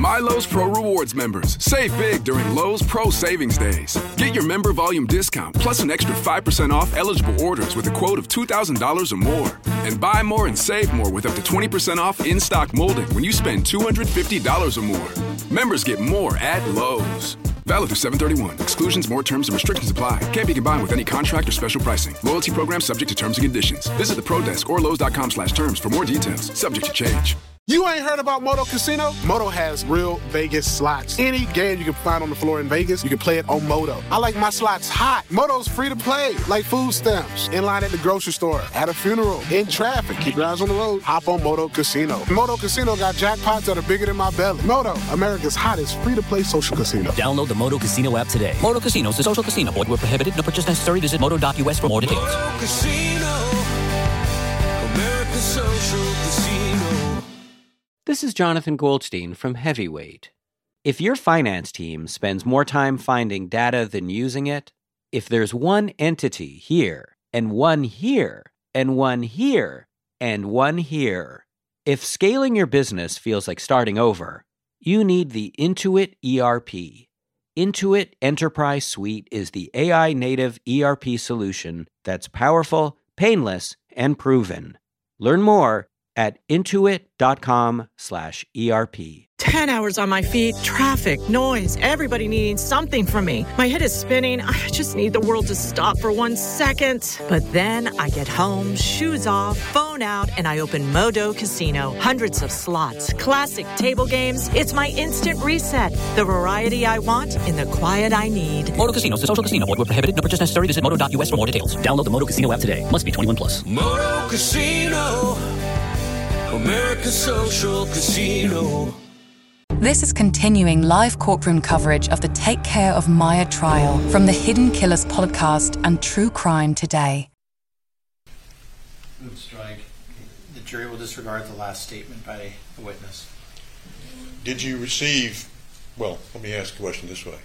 My Lowe's Pro Rewards members, save big during Lowe's Pro Savings Days. Get your member volume discount plus an extra 5% off eligible orders with a quote of $2,000 or more. And buy more and save more with up to 20% off in-stock molding when you spend $250 or more. Members get more at Lowe's. Valid through 7/31. Exclusions, more terms, and restrictions apply. Can't be combined with any contract or special pricing. Loyalty program subject to terms and conditions. Visit the Pro Desk or Lowe's.com/terms for more details. Subject to change. You ain't heard about Moto Casino? Moto has real Vegas slots. Any game you can find on the floor in Vegas, you can play it on Moto. I like my slots hot. Moto's free to play, like food stamps. In line at the grocery store, at a funeral, in traffic. Keep your eyes on the road. Hop on Moto Casino. Moto Casino got jackpots that are bigger than my belly. Moto, America's hottest free-to-play social casino. Download the Moto Casino app today. Moto Casino is a social casino. Void where prohibited. No purchase necessary. Visit moto.us for more details. Moto Casino, America's social casino. This is Jonathan Goldstein from Heavyweight. If your finance team spends more time finding data than using it, if there's one entity here, and one here, and one here, and one here, if scaling your business feels like starting over, you need the Intuit ERP. Intuit Enterprise Suite is the AI-native ERP solution that's powerful, painless, and proven. Learn more at intuit.com/ERP. 10 hours on my feet, traffic, noise, everybody needing something from me. My head is spinning. I just need the world to stop for 1 second. But then I get home, shoes off, phone out, and I open Moto Casino. Hundreds of slots, classic table games. It's my instant reset. The variety I want in the quiet I need. Moto Casino is a social casino. Void where prohibited. No purchase necessary. Visit moto.us for more details. Download the Moto Casino app today. Must be 21 plus. Moto Casino, America's social casino. This is continuing live courtroom coverage of the Take Care of Maya trial from the Hidden Killers podcast and True Crime Today. Move strike. The jury will disregard the last statement by the witness. Did you receive, well, let me ask the question this way.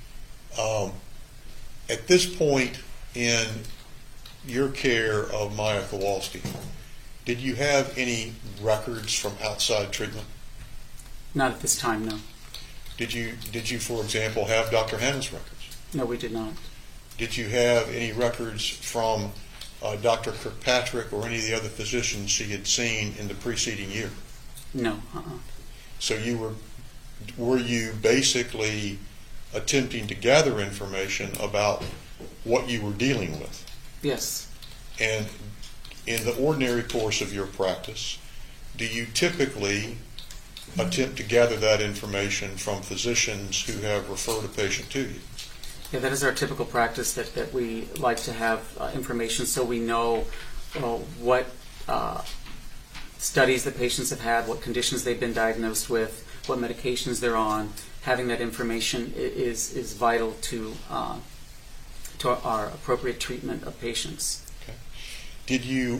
At this point in your care of Maya Kowalski, did you have any records from outside treatment? Not at this time, no. Did you, for example, have Dr. Hanna's records? No, we did not. Did you have any records from Dr. Kirkpatrick or any of the other physicians she had seen in the preceding year? No. So were you basically attempting to gather information about what you were dealing with? Yes. And in the ordinary course of your practice, do you typically attempt to gather that information from physicians who have referred a patient to you? Yeah, that is our typical practice, that we like to have information so we know what studies the patients have had, what conditions they've been diagnosed with, what medications they're on. Having that information is vital to our appropriate treatment of patients. Okay. Did you,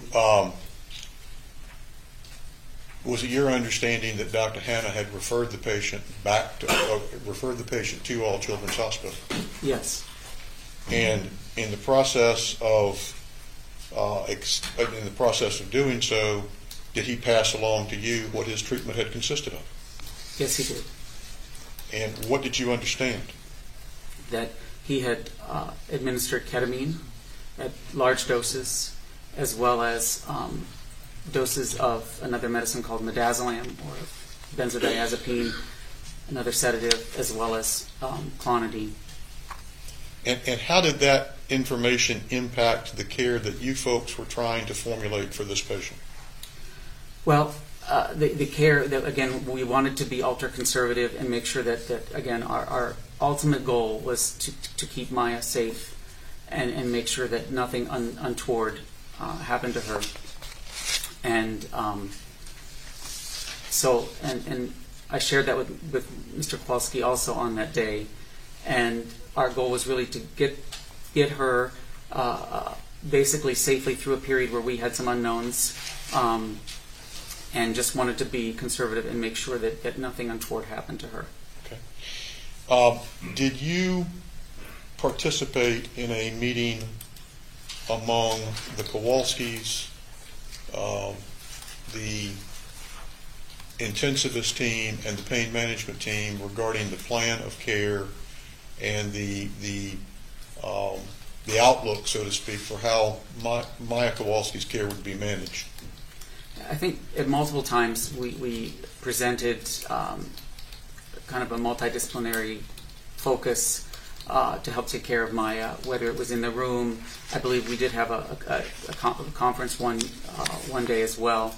was it your understanding that Dr. Hanna had referred the patient to All Children's Hospital? Yes. And in the process of doing so, did he pass along to you what his treatment had consisted of? Yes, he did. And what did you understand? That he had administered ketamine at large doses, as well as doses of another medicine called midazolam or benzodiazepine, another sedative, as well as clonidine. And how did that information impact the care that you folks were trying to formulate for this patient? Well, the care that, again, we wanted to be ultra-conservative and make sure that again, our ultimate goal was to keep Maya safe and make sure that nothing untoward happened to her. And so I shared that with Mr. Kowalski also on that day. And our goal was really to get her basically safely through a period where we had some unknowns, and just wanted to be conservative and make sure that nothing untoward happened to her. Okay. Did you participate in a meeting among the Kowalskis, the intensivist team and the pain management team regarding the plan of care and the outlook, so to speak, for how Maya Kowalski's care would be managed? I think at multiple times we presented kind of a multidisciplinary focus to help take care of Maya, whether it was in the room. I believe we did have a conference one day as well.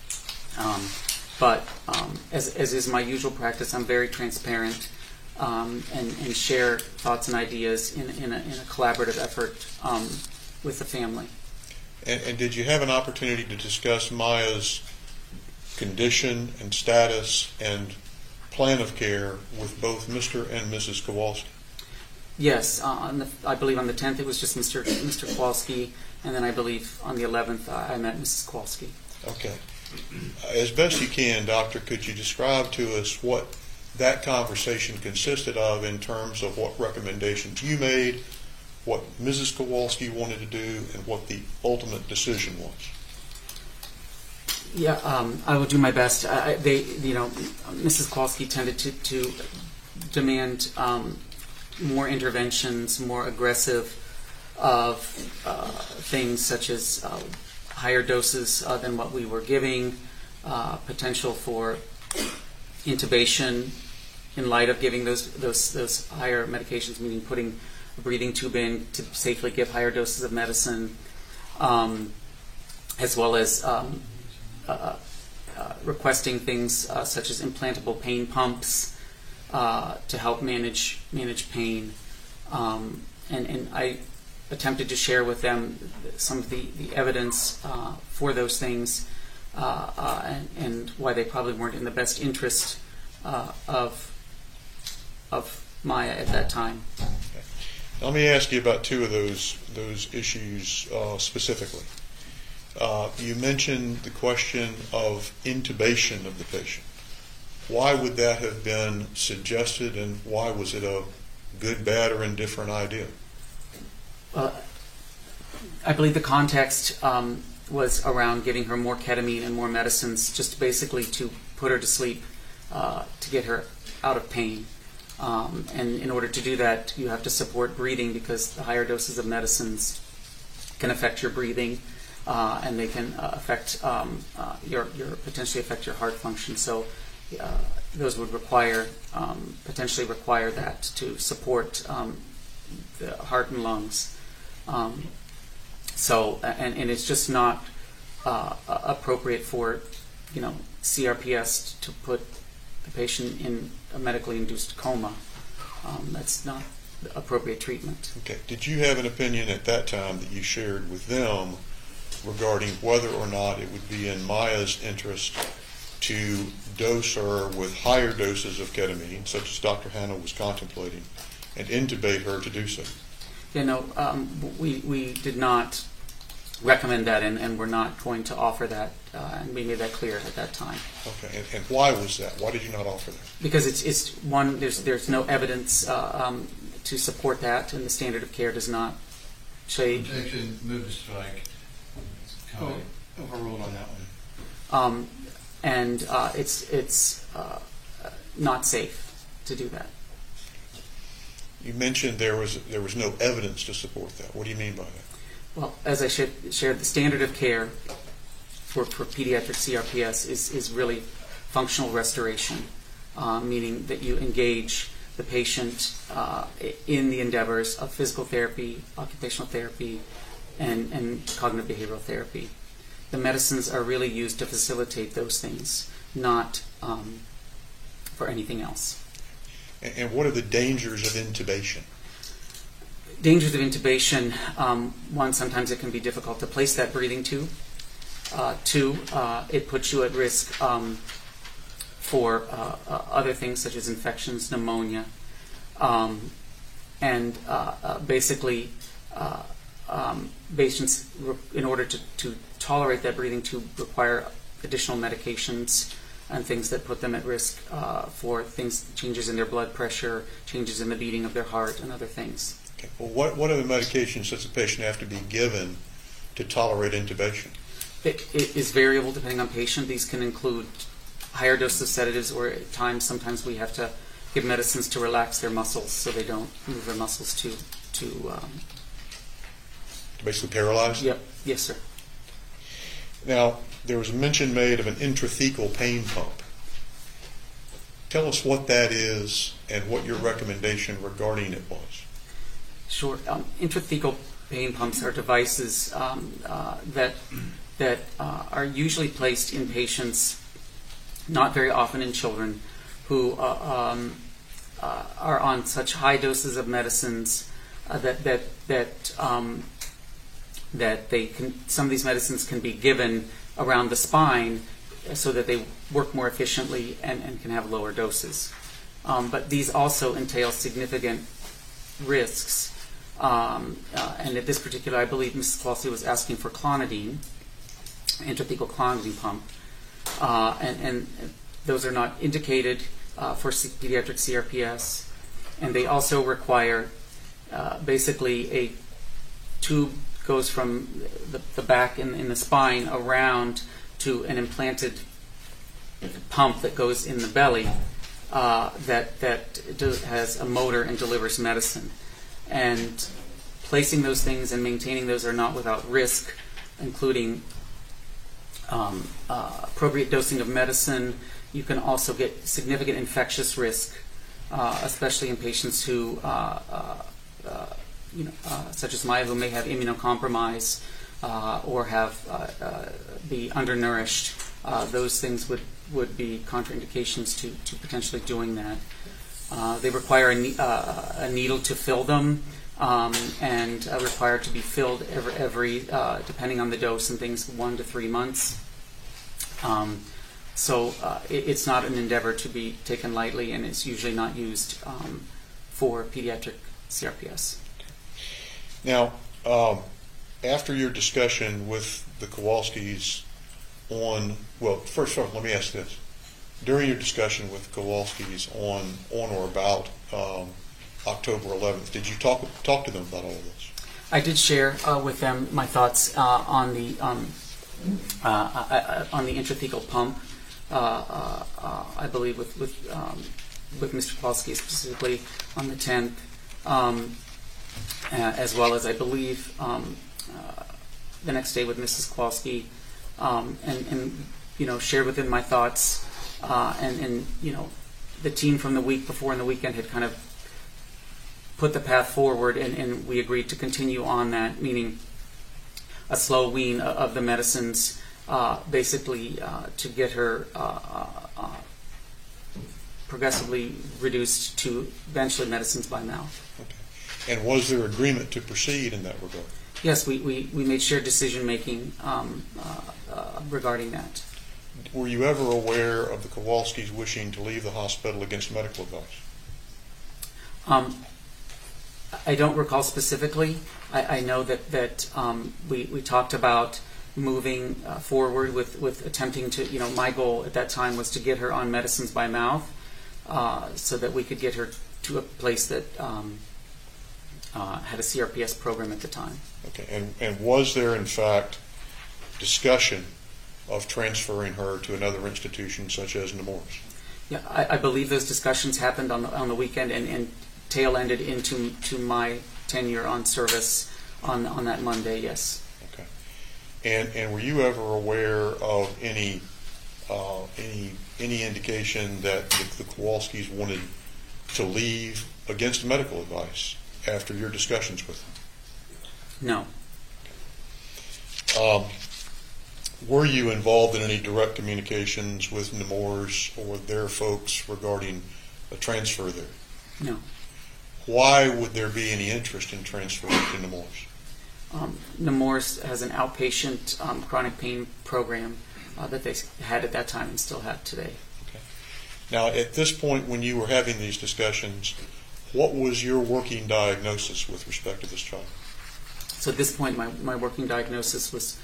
But as is my usual practice, I'm very transparent and share thoughts and ideas in a collaborative effort with the family. And did you have an opportunity to discuss Maya's condition and status and plan of care with both Mr. and Mrs. Kowalski? Yes, I believe on the 10th it was just Mr. Kowalski, and then I believe on the 11th I met Mrs. Kowalski. Okay. As best you can, Doctor, could you describe to us what that conversation consisted of in terms of what recommendations you made, what Mrs. Kowalski wanted to do, and what the ultimate decision was? Yeah, I will do my best. Mrs. Kowalski tended to demand more interventions, more aggressive things such as higher doses than what we were giving, potential for intubation in light of giving those higher medications, meaning putting a breathing tube in to safely give higher doses of medicine, as well as requesting things such as implantable pain pumps to help manage pain. And I attempted to share with them some of the evidence for those things and why they probably weren't in the best interest of Maya at that time. Okay. Let me ask you about two of those issues specifically. You mentioned the question of intubation of the patient. Why would that have been suggested, and why was it a good, bad, or indifferent idea? I believe the context was around giving her more ketamine and more medicines, just basically to put her to sleep, to get her out of pain. And in order to do that, you have to support breathing, because the higher doses of medicines can affect your breathing, and they can potentially affect your heart function. So those would potentially require that to support the heart and lungs. And it's just not appropriate for CRPS to put the patient in a medically induced coma. That's not the appropriate treatment. Okay. Did you have an opinion at that time that you shared with them regarding whether or not it would be in Maya's interest to dose her with higher doses of ketamine, such as Dr. Hanna was contemplating, and intubate her to do so? We did not recommend that, and we're not going to offer that, and we made that clear at that time. Okay, and why was that? Why did you not offer that? Because it's one, there's no evidence to support that, and the standard of care does not say. Objection, move to strike. Overruled on that one. And it's not safe to do that. You mentioned there was no evidence to support that. What do you mean by that? Well, as I shared, the standard of care for pediatric CRPS is really functional restoration, meaning that you engage the patient in the endeavors of physical therapy, occupational therapy, and cognitive behavioral therapy. The medicines are really used to facilitate those things, not for anything else. And what are the dangers of intubation? Dangers of intubation, one, sometimes it can be difficult to place that breathing tube. Two, it puts you at risk for other things such as infections, pneumonia, and basically patients, in order to tolerate that breathing tube, require additional medications and things that put them at risk for changes in their blood pressure, changes in the beating of their heart, and other things. Okay. Well, what are the medications does the patient have to be given to tolerate intubation? It is variable depending on patient. These can include higher doses of sedatives, or at times, sometimes we have to give medicines to relax their muscles so they don't move their muscles to basically paralyzed? Yep. Yes, sir. Now, there was a mention made of an intrathecal pain pump. Tell us what that is and what your recommendation regarding it was. Sure. Intrathecal pain pumps are devices that are usually placed in patients, not very often in children, who are on such high doses of medicines that they can. Some of these medicines can be given around the spine so that they work more efficiently and can have lower doses. But these also entail significant risks. And at this particular, I believe Mrs. Kowalski was asking for clonidine, intrathecal clonidine pump, and those are not indicated for pediatric CRPS, and they also require basically a tube goes from the back in the spine around to an implanted pump that goes in the belly that has a motor and delivers medicine. And placing those things and maintaining those are not without risk, including appropriate dosing of medicine. You can also get significant infectious risk, especially in patients who, such as Maya, who may have immunocompromise or be undernourished. Those things would be contraindications to potentially doing that. They require a needle to fill them, and require to be filled every depending on the dose and things, 1 to 3 months. So it's not an endeavor to be taken lightly, and it's usually not used for pediatric CRPS. Now, after your discussion with the Kowalskis first off, let me ask this. During your discussion with Kowalskis on or about October 11th, did you talk to them about all of this? I did share with them my thoughts on the intrathecal pump. I believe with Mr. Kowalski specifically on the 10th, as well as I believe the next day with Mrs. Kowalski, and shared with them my thoughts. And the team from the week before and the weekend had kind of put the path forward, and we agreed to continue on that, meaning a slow wean of the medicines, basically to get her progressively reduced to eventually medicines by mouth. Okay. And was there agreement to proceed in that regard? Yes, we made shared decision making regarding that. Were you ever aware of the Kowalskis wishing to leave the hospital against medical advice? I don't recall specifically. I know that we talked about moving forward with attempting to, my goal at that time was to get her on medicines by mouth so that we could get her to a place that had a CRPS program at the time. Okay, and was there in fact discussion of transferring her to another institution such as Nemours? Yeah, I believe those discussions happened on the weekend and tail ended into my tenure on service on that Monday. Yes. Okay. And were you ever aware of any indication that the Kowalskis wanted to leave against medical advice after your discussions with them? No. Were you involved in any direct communications with Nemours or their folks regarding a transfer there? No. Why would there be any interest in transferring to Nemours? Nemours has an outpatient chronic pain program that they had at that time and still have today. Okay. Now, at this point when you were having these discussions, what was your working diagnosis with respect to this child? So at this point, my working diagnosis was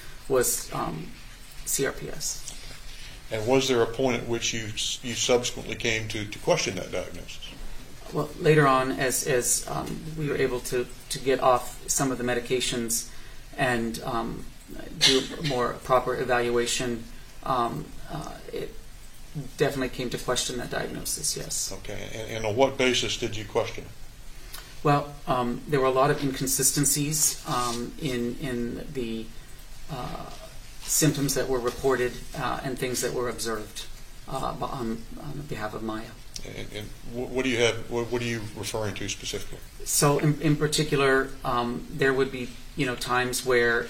CRPS. And was there a point at which you subsequently came to question that diagnosis? Well, later on, as we were able to get off some of the medications and do a more proper evaluation, definitely came to question that diagnosis, yes. Okay, and on what basis did you question it? Well, there were a lot of inconsistencies in the symptoms that were reported and things that were observed on behalf of Maya. And what do you have? What are you referring to specifically? So, in particular, there would be times where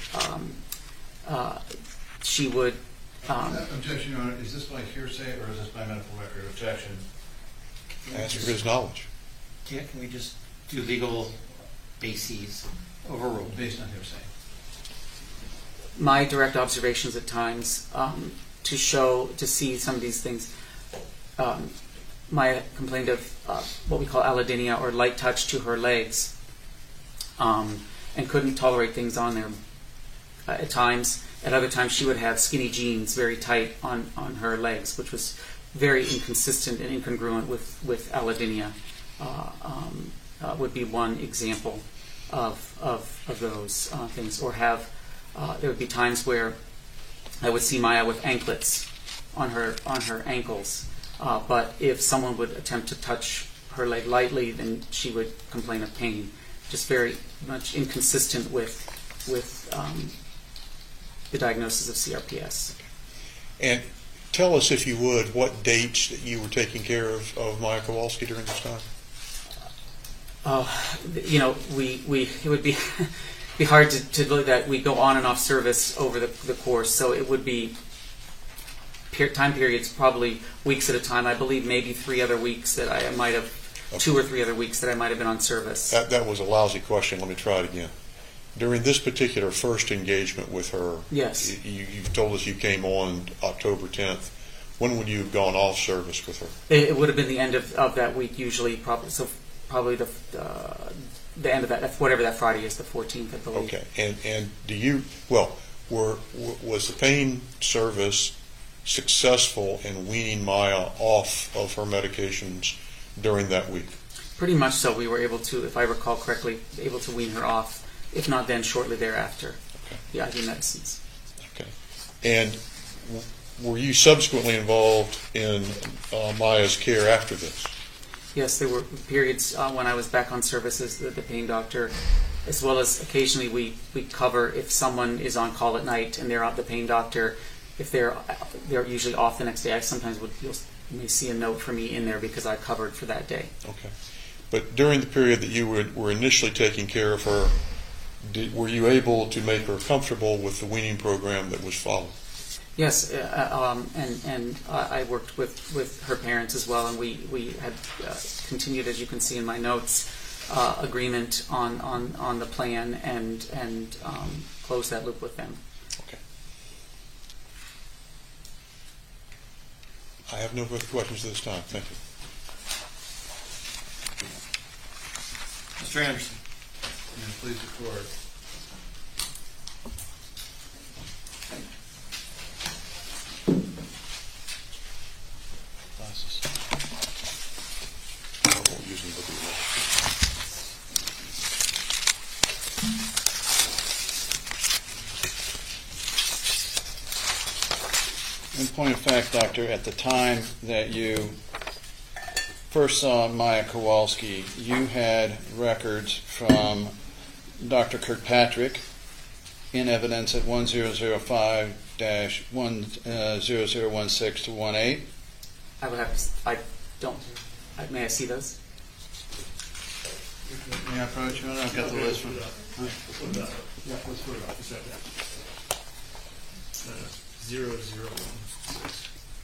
she would. Objection, Your Honor. Is this by hearsay or is this by medical record? Objection. Ask for his knowledge. Yeah, can we just do legal bases overruled? Based on hearsay. My direct observations at times to see some of these things. Maya complained of what we call allodynia, or light touch to her legs, and couldn't tolerate things on there at times. At other times, she would have skinny jeans very tight on her legs, which was very inconsistent and incongruent with allodynia. Would be one example of those things. Or there would be times where I would see Maya with anklets on her ankles. But if someone would attempt to touch her leg lightly, then she would complain of pain. Just very much inconsistent with the diagnosis of CRPS. We Tell us, if you would, what dates that you were taking care of Maya Kowalski during this time? It would be hard to look at. We go on and off service over the course, so it would be time periods, probably weeks at a time. I believe maybe 3 other weeks that I might have, 2 or 3 other weeks that I might have been on service. That was a lousy question. Let me try it again. During this particular first engagement with her, yes, you've told us you came on October 10th. When would you have gone off service with her? It would have been the end of that week, usually, probably the end of that, whatever that Friday is, the 14th, I believe. Okay, and was the pain service successful in weaning Maya off of her medications during that week? Pretty much so. We were able to, if I recall correctly, able to wean her off. If not, then shortly thereafter. Okay. The IV medicines. Okay. And were you subsequently involved in Maya's care after this? Yes, there were periods when I was back on service as the pain doctor, as well as occasionally we cover if someone is on call at night and they're out the pain doctor. If they're usually off the next day, I sometimes you may see a note for me in there because I covered for that day. Okay. But during the period that you were initially taking care of her, were you able to make her comfortable with the weaning program that was followed? Yes, and I worked with her parents as well, and we had continued, as you can see in my notes, agreement on the plan and closed that loop with them. Okay. I have no further questions at this time. Thank you. Mr. Anderson. Please record. Glasses. I won't use them, but they will. In point of fact, Doctor, at the time that you first saw Maya Kowalski, you had records from Dr. Kirkpatrick in evidence at 1005-10016 to 18. I would have to, may I see those? May I approach you? I've got the list from... Yeah, let's put it up. Is that 0016?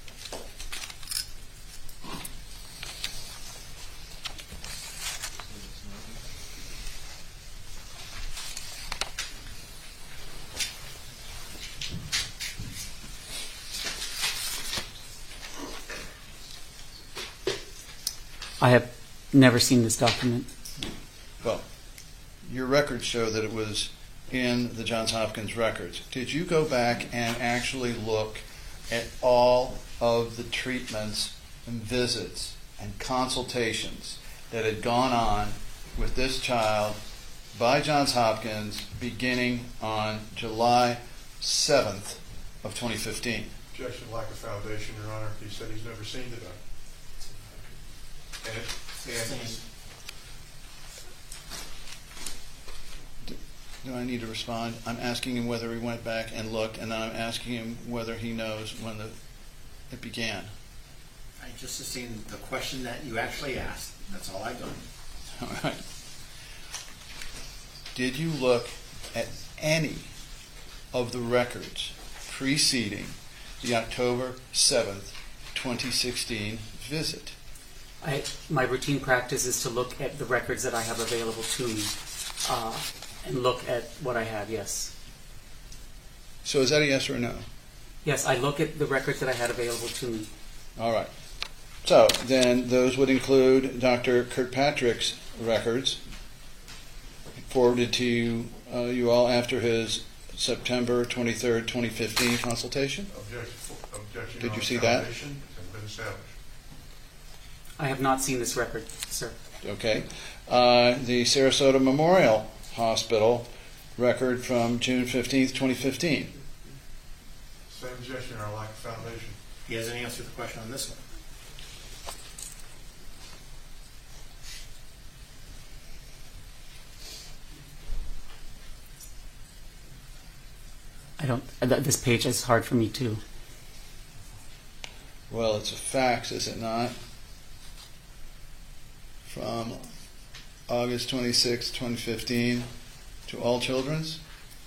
I have never seen this document. Well, your records show that it was in the Johns Hopkins records. Did you go back and actually look at all of the treatments and visits and consultations that had gone on with this child by Johns Hopkins beginning on July 7th of 2015? Objection, lack of foundation, Your Honor. He said he's never seen the document. Do I need to respond? I'm asking him whether he went back and looked, and then I'm asking him whether he knows when it began. I just seen the question that you actually asked. That's all I got. All right. Did you look at any of the records preceding the October 7th, 2016 visit? My routine practice is to look at the records that I have available to me and look at what I have, yes. So is that a yes or a no? Yes, I look at the records that I had available to me. All right. So then those would include Dr. Kirkpatrick's records forwarded to you all after his September 23rd, 2015 consultation? Objection. Did you see that? Has been established. I have not seen this record, sir. Okay. The Sarasota Memorial Hospital record from June 15th, 2015. Same objection or lack of foundation. He hasn't answered the question on this one. This page is hard for me too. Well, it's a fax, is it not? From August 26, 2015 to All Children's?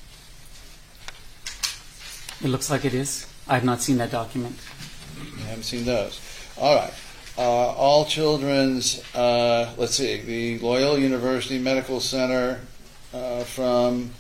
It looks like it is. I have not seen that document. You haven't seen those. All right. All Children's, let's see, the Loyola University Medical Center from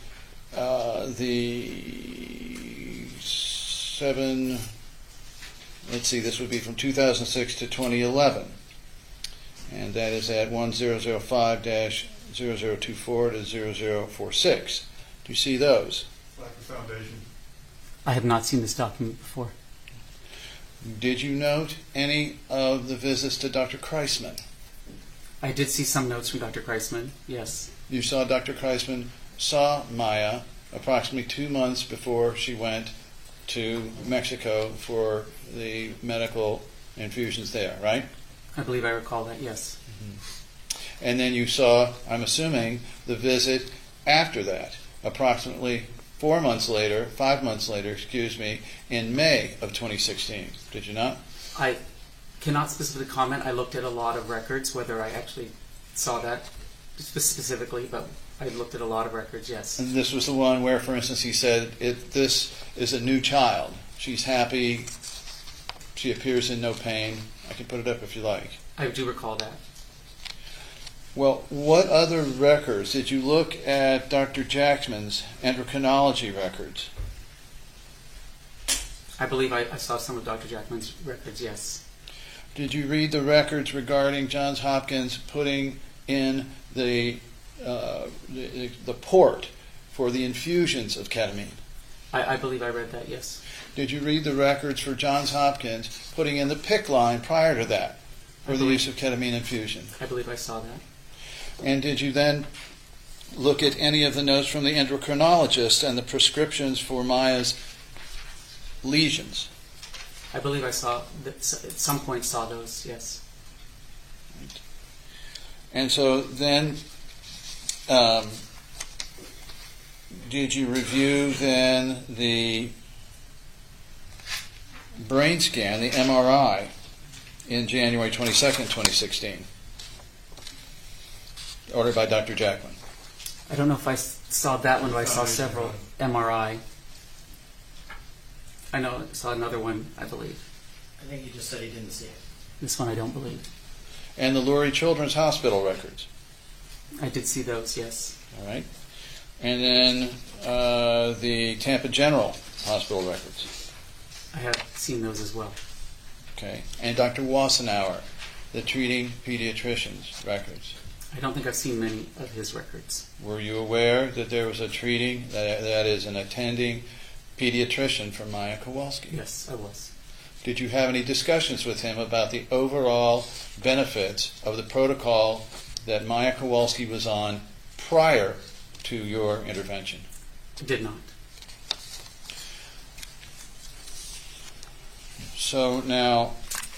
this would be from 2006 to 2011. And that is at 1005-0024 to 0046. Do you see those? Lack of foundation. I have not seen this document before. Did you note any of the visits to Dr. Kreisman? I did see some notes from Dr. Kreisman, yes. You saw Dr. Kreisman saw Maya approximately 2 months before she went to Mexico for the medical infusions there, right? I believe I recall that, yes. Mm-hmm. And then you saw, I'm assuming, the visit after that, approximately 5 months later, in May of 2016. Did you not? I cannot specifically comment. I looked at a lot of records, whether I actually saw that specifically, but I looked at a lot of records, yes. And this was the one where, for instance, he said, this is a new child. She's happy. She appears in no pain. I can put it up if you like. I do recall that. Well, what other records? Did you look at Dr. Jackson's endocrinology records? I believe I saw some of Dr. Jackman's records, yes. Did you read the records regarding Johns Hopkins putting in the port for the infusions of ketamine? I believe I read that, yes. Did you read the records for Johns Hopkins putting in the PICC line prior to that for the use of ketamine infusion? I believe I saw that. And did you then look at any of the notes from the endocrinologist and the prescriptions for Maya's lesions? I believe I saw, at some point saw those, yes. Right. And so then, did you review then the brain scan, the MRI, in January 22nd, 2016, ordered by Dr. Jackman? I don't know if I saw that one, but I saw several MRI. I know I saw another one, I believe. I think you just said he didn't see it. This one I don't believe. And the Lurie Children's Hospital records? I did see those, yes. All right. And then the Tampa General Hospital records? I have seen those as well. Okay. And Dr. Wassenauer, the treating pediatrician's records? I don't think I've seen many of his records. Were you aware that there was a treating, that is an attending pediatrician for Maya Kowalski? Yes, I was. Did you have any discussions with him about the overall benefits of the protocol that Maya Kowalski was on prior to your intervention? I did not. So now,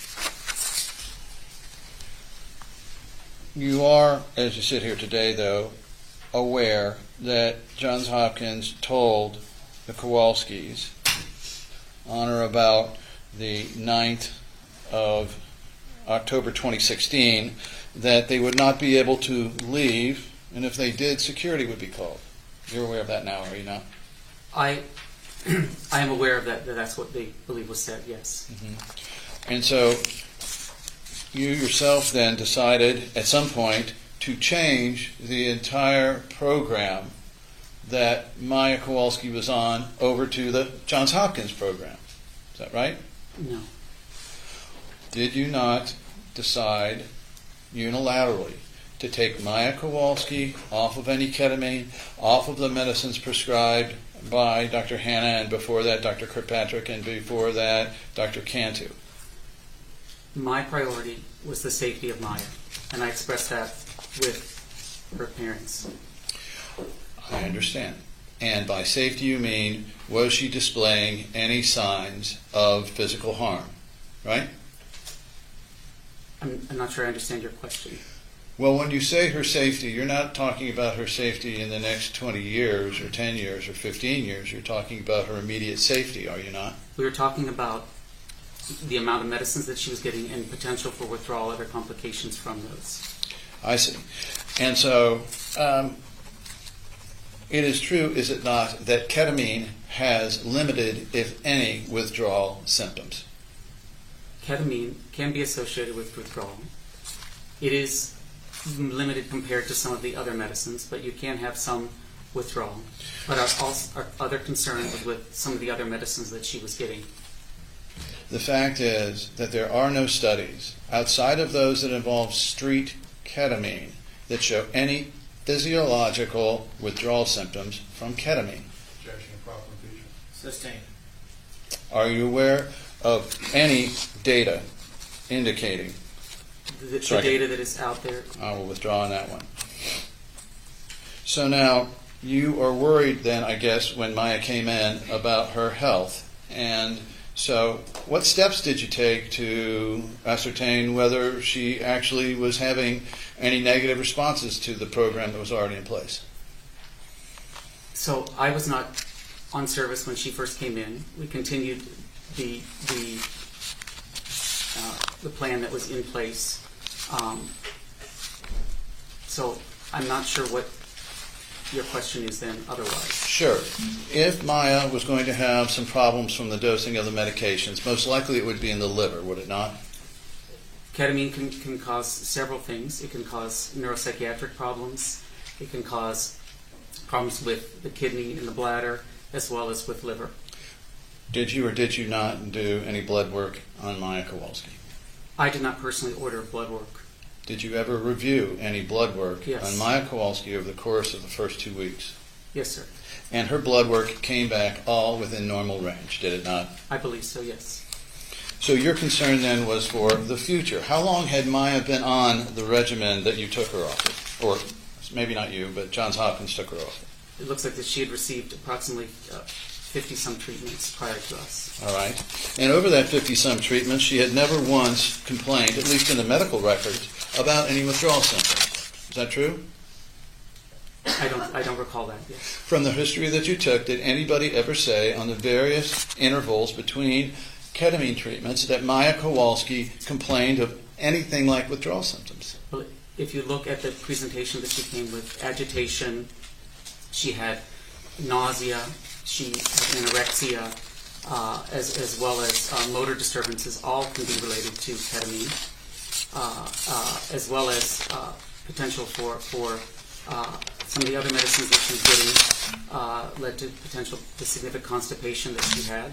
you are, as you sit here today, though, aware that Johns Hopkins told the Kowalskis on or about the 9th of October 2016 that they would not be able to leave, and if they did, security would be called. You're aware of that now, are you not? I am aware of that. That's what they believe was said. Yes. Mm-hmm. And so you yourself then decided at some point to change the entire program that Maya Kowalski was on over to the Johns Hopkins program. Is that right? No. Did you not decide unilaterally to take Maya Kowalski off of any ketamine, off of the medicines prescribed by Dr. Hanna, and before that Dr. Kirkpatrick, and before that Dr. Cantu? My priority was the safety of Maya, and I expressed that with her parents. I understand. And by safety you mean, was she displaying any signs of physical harm, right? I'm not sure I understand your question. Well, when you say her safety, you're not talking about her safety in the next 20 years or 10 years or 15 years. You're talking about her immediate safety, are you not? We were talking about the amount of medicines that she was getting and potential for withdrawal, other complications from those. I see. And so it is true, is it not, that ketamine has limited, if any, withdrawal symptoms? Ketamine can be associated with withdrawal. It is limited compared to some of the other medicines, but you can have some withdrawal. But our other concern was with some of the other medicines that she was getting. The fact is that there are no studies outside of those that involve street ketamine that show any physiological withdrawal symptoms from ketamine. Sustained. Are you aware of any data indicating? The data that is out there. I will withdraw on that one. So now, you are worried then, I guess, when Maya came in about her health. And so what steps did you take to ascertain whether she actually was having any negative responses to the program that was already in place? So I was not on service when she first came in. We continued the plan that was in place. So I'm not sure what your question is then otherwise. Sure. If Maya was going to have some problems from the dosing of the medications, most likely it would be in the liver, would it not? Ketamine can cause several things. It can cause neuropsychiatric problems. It can cause problems with the kidney and the bladder, as well as with liver. Did you or did you not do any blood work on Maya Kowalski? I did not personally order blood work. Did you ever review any blood work Yes. on Maya Kowalski over the course of the first 2 weeks? Yes, sir. And her blood work came back all within normal range, did it not? I believe so, yes. So your concern then was for the future. How long had Maya been on the regimen that you took her off of? Or maybe not you, but Johns Hopkins took her off of. It looks like that she had received approximately 50-some treatments prior to us. All right. And over that 50-some treatments, she had never once complained, at least in the medical records, about any withdrawal symptoms. Is that true? I don't recall that, yes. From the history that you took, did anybody ever say on the various intervals between ketamine treatments that Maya Kowalski complained of anything like withdrawal symptoms? Well, if you look at the presentation that she came with, agitation, she had nausea, she had anorexia, as well as motor disturbances, all can be related to ketamine, as well as potential for some of the other medicines that she was getting led to potential to significant constipation that she had.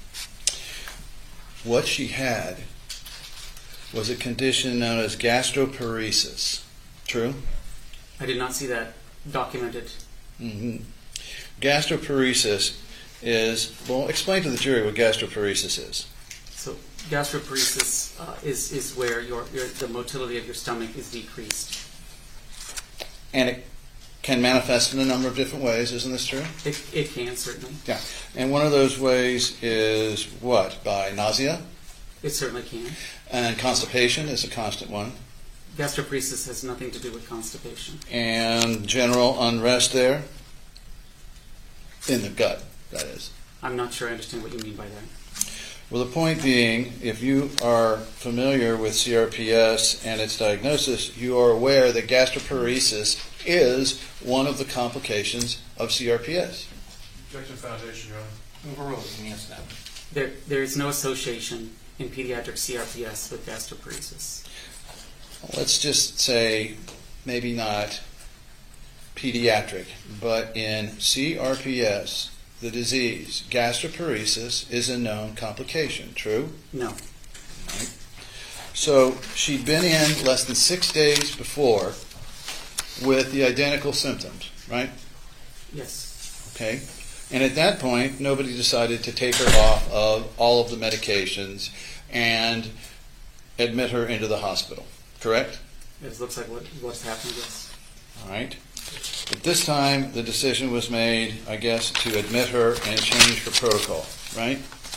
What she had was a condition known as gastroparesis. True? I did not see that documented. Mm-hmm. Gastroparesis is, well, explain to the jury what gastroparesis is. So gastroparesis is where the motility of your stomach is decreased. And it can manifest in a number of different ways, isn't this true? It can, certainly. Yeah. And one of those ways is what? By nausea? It certainly can. And constipation is a constant one. Gastroparesis has nothing to do with constipation. And general unrest there? In the gut, that is. I'm not sure I understand what you mean by that. Well, the point being, if you are familiar with CRPS and its diagnosis, you are aware that gastroparesis is one of the complications of CRPS. Objection foundation, Your Honor. Overruled. You can answer that. There is no association in pediatric CRPS with gastroparesis. Let's just say maybe not pediatric, but in CRPS, the disease, gastroparesis, is a known complication. True? No. Right. So she'd been in less than 6 days before with the identical symptoms, right? Yes. Okay. And at that point, nobody decided to take her off of all of the medications and admit her into the hospital, correct? It looks like what's happened, yes. All right. At this time, the decision was made, I guess, to admit her and change her protocol, right?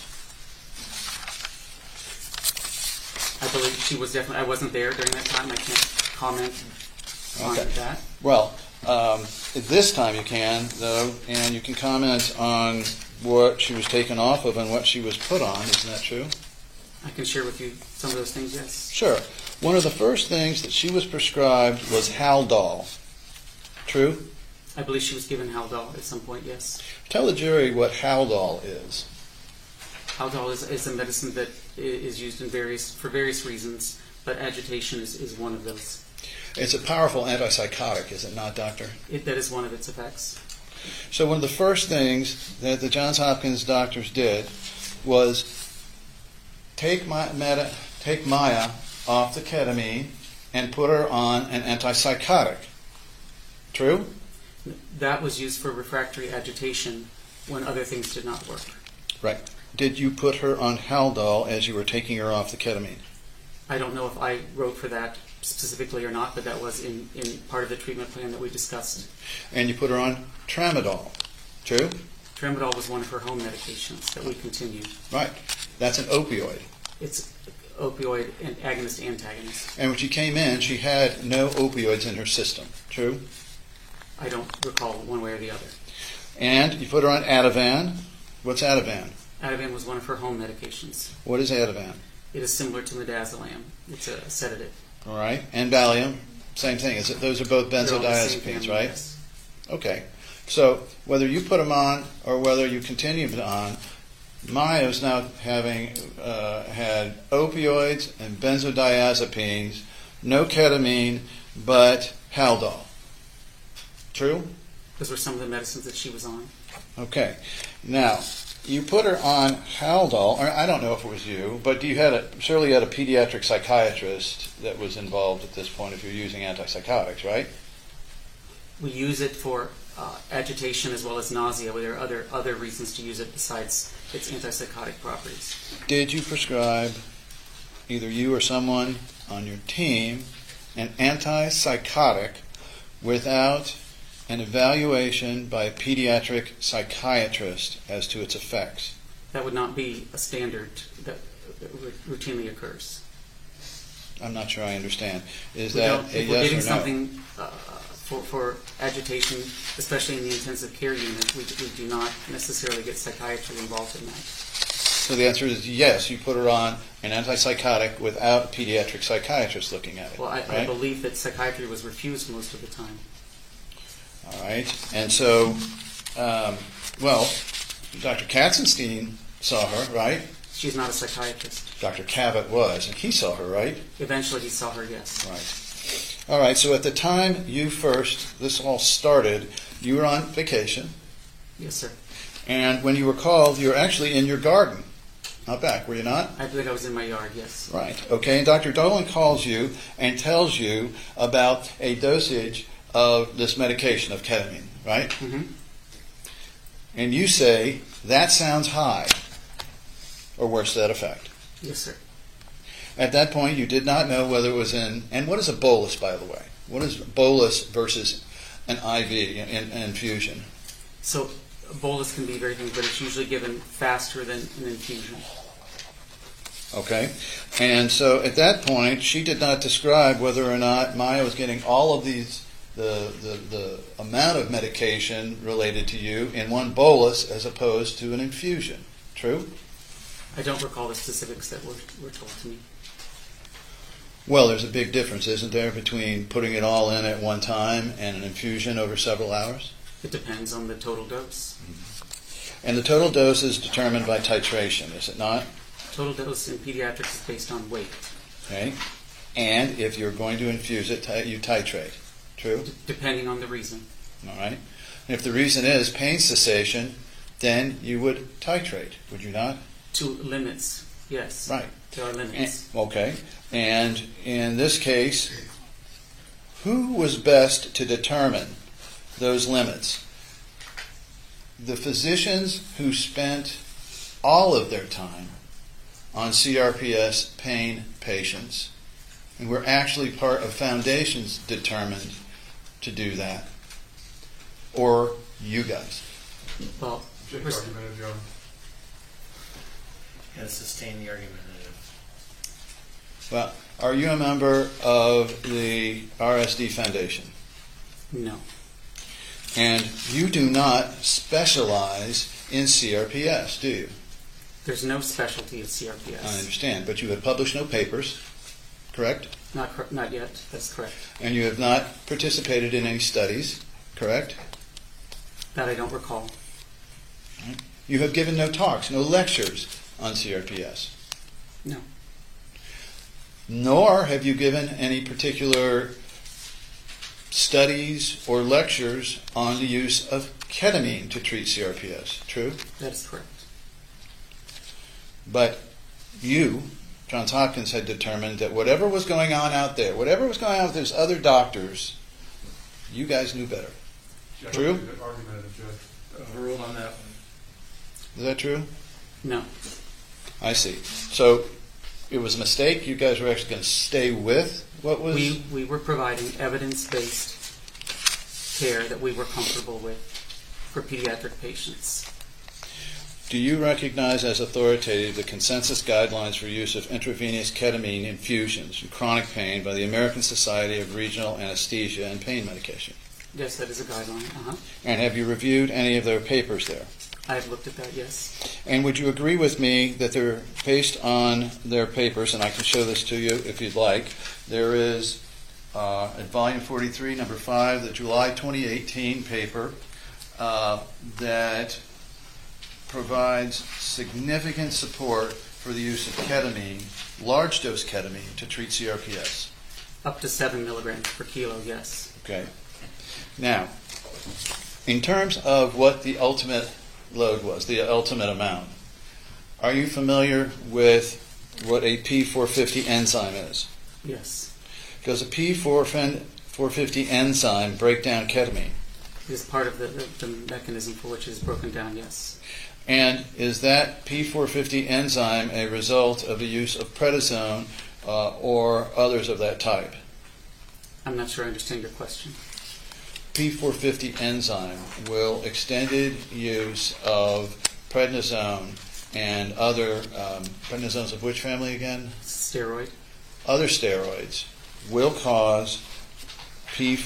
I believe she was definitely, I wasn't there during that time. I can't comment on that. Well, at this time you can, though, and you can comment on what she was taken off of and what she was put on. Isn't that true? I can share with you some of those things, yes. Sure. One of the first things that she was prescribed was Haldol. True? I believe she was given Haldol at some point, yes. Tell the jury what Haldol is. Haldol is a medicine that is used for various reasons, but agitation is one of those. It's a powerful antipsychotic, is it not, Doctor? That is one of its effects. So one of the first things that the Johns Hopkins doctors did was take Maya off the ketamine and put her on an antipsychotic. True? That was used for refractory agitation when other things did not work. Right. Did you put her on Haldol as you were taking her off the ketamine? I don't know if I wrote for that specifically or not, but that was in part of the treatment plan that we discussed. And you put her on Tramadol. True? Tramadol was one of her home medications that we continued. Right. That's an opioid. It's opioid and agonist-antagonist. And when she came in, she had no opioids in her system. True? I don't recall one way or the other. And you put her on Ativan. What's Ativan? Ativan was one of her home medications. What is Ativan? It is similar to midazolam. It's a sedative. All right. And Valium, same thing. Those are both benzodiazepines, right? Yes. Okay. So whether you put them on or whether you continue them on, Maya's now having had opioids and benzodiazepines, no ketamine, but Haldol. True? Those were some of the medicines that she was on. Okay. Now, you put her on Haldol, or I don't know if it was you, but surely you had a pediatric psychiatrist that was involved at this point if you're using antipsychotics, right? We use it for agitation as well as nausea, where there are other reasons to use it besides its antipsychotic properties. Did you prescribe, either you or someone on your team, an antipsychotic without an evaluation by a pediatric psychiatrist as to its effects? That would not be a standard that routinely occurs. I'm not sure I understand. Is If that a we're getting yes or no? something for agitation, especially in the intensive care unit, we do not necessarily get psychiatry involved in that. So the answer is yes, you put her on an antipsychotic without a pediatric psychiatrist looking at it. Well, I right? believe that psychiatry was refused most of the time. All right. And so, Dr. Katzenstein saw her, right? She's not a psychiatrist. Dr. Cavett was, and he saw her, right? Eventually he saw her, yes. Right. All right. So at the time this all started, you were on vacation. Yes, sir. And when you were called, you were actually in your garden. Out back, were you not? I believe I was in my yard, yes. Right. Okay. And Dr. Dolan calls you and tells you about a dosage of this medication, of ketamine, right? Mm-hmm. And you say, that sounds high, or worse to that effect. Yes, sir. At that point, you did not know whether it was and what is a bolus, by the way? What is bolus versus an IV, infusion? So a bolus can be very things, but it's usually given faster than an infusion. Okay? And so at that point, she did not describe whether or not Maya was getting all of these, the amount of medication related to you in one bolus as opposed to an infusion. True? I don't recall the specifics that were told to me. Well, there's a big difference, isn't there, between putting it all in at one time and an infusion over several hours? It depends on the total dose. And the total dose is determined by titration, is it not? Total dose in pediatrics is based on weight. Okay. And if you're going to infuse it, you titrate. True? Depending on the reason. All right. And if the reason is pain cessation, then you would titrate, would you not? To limits, yes. Right. There are limits. Okay. And in this case, who was best to determine those limits? The physicians who spent all of their time on CRPS pain patients and were actually part of foundations determined to do that, or you guys? Well, Yeah, sustain the argument. Well, are you a member of the RSD Foundation? No. And you do not specialize in CRPS, do you? There's no specialty of CRPS. I understand, but you have published no papers, correct? Not yet. That's correct. And you have not participated in any studies, correct? That I don't recall. You have given no talks, no lectures on CRPS. No. Nor have you given any particular studies or lectures on the use of ketamine to treat CRPS. True? That is correct. But you, Johns Hopkins, had determined that whatever was going on out there, whatever was going on with those other doctors, you guys knew better. True? Overruled on that one. Is that true? No. I see. So it was a mistake. You guys were actually going to stay with what was... We were providing evidence-based care that we were comfortable with for pediatric patients. Do you recognize as authoritative the consensus guidelines for use of intravenous ketamine infusions in chronic pain by the American Society of Regional Anesthesia and Pain Medication? Yes, that is a guideline. And have you reviewed any of their papers there? I have looked at that, yes. And would you agree with me that they're based on their papers, and I can show this to you if you'd like. There is, at volume 43, number 5, the July 2018 paper that provides significant support for the use of ketamine, large dose ketamine, to treat CRPS. Up to 7 milligrams per kilo, yes. Okay. Now, in terms of what the ultimate load was, the ultimate amount, are you familiar with what a P450 enzyme is? Yes. Does a P450 enzyme break down ketamine? It is part of the mechanism for which it is broken down, yes. And is that P450 enzyme a result of the use of prednisone or others of that type? I'm not sure I understand your question. P450 enzyme will extended use of prednisone and other prednisones of which family again? Steroid. Other steroids will cause the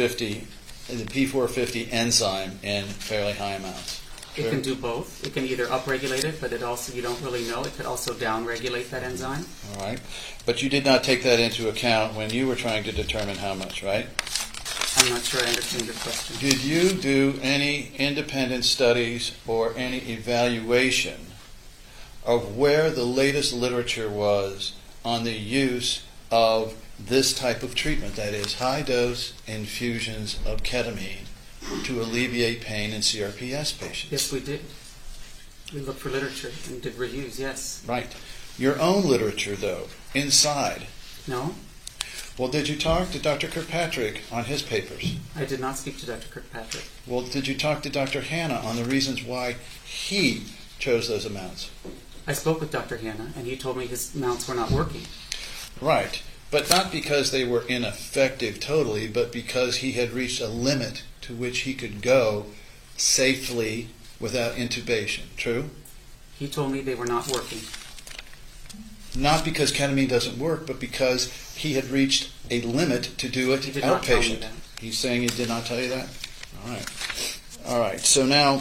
P450 enzyme in fairly high amounts. It can do both. It can either upregulate it, but it also, you don't really know, it could also downregulate that enzyme. All right. But you did not take that into account when you were trying to determine how much, right? I'm not sure I understand your question. Did you do any independent studies or any evaluation of where the latest literature was on the use of this type of treatment, that is, high-dose infusions of ketamine to alleviate pain in CRPS patients? Yes, we did. We looked for literature and did reviews, yes. Right. Your own literature, though, inside. No. Well, did you talk to Dr. Kirkpatrick on his papers? I did not speak to Dr. Kirkpatrick. Well, did you talk to Dr. Hanna on the reasons why he chose those amounts? I spoke with Dr. Hanna, and he told me his amounts were not working. Right. But not because they were ineffective totally, but because he had reached a limit to which he could go safely without intubation. True? He told me they were not working. Not because ketamine doesn't work, but because he had reached a limit to do it He did not tell me outpatient. that. He's saying he did not tell you that? All right. All right. So now,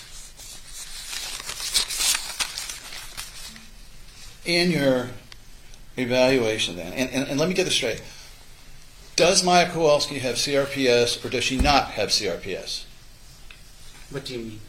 in your evaluation then, and let me get this straight. Does Maya Kowalski have CRPS or does she not have CRPS? What do you mean?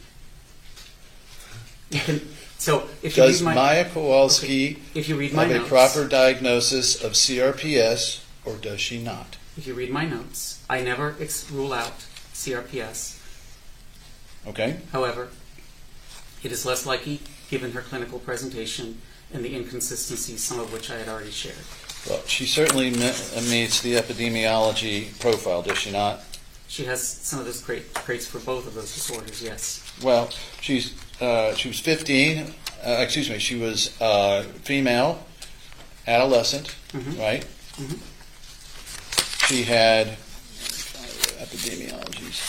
So if you Does read Maya Kowalski if you read my have notes, a proper diagnosis of CRPS or does she not? If you read my notes, I never rule out CRPS. Okay. However, it is less likely given her clinical presentation and the inconsistencies, some of which I had already shared. Well, she certainly meets the epidemiology profile, does she not? She has some of those traits for both of those disorders, yes. Well, she was 15. She was female, adolescent, right? Mm-hmm. She had epidemiologies.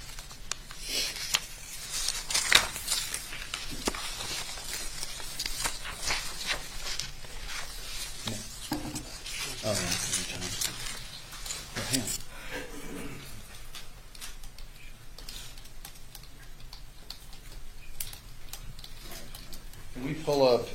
Oh, hang on. Can we pull up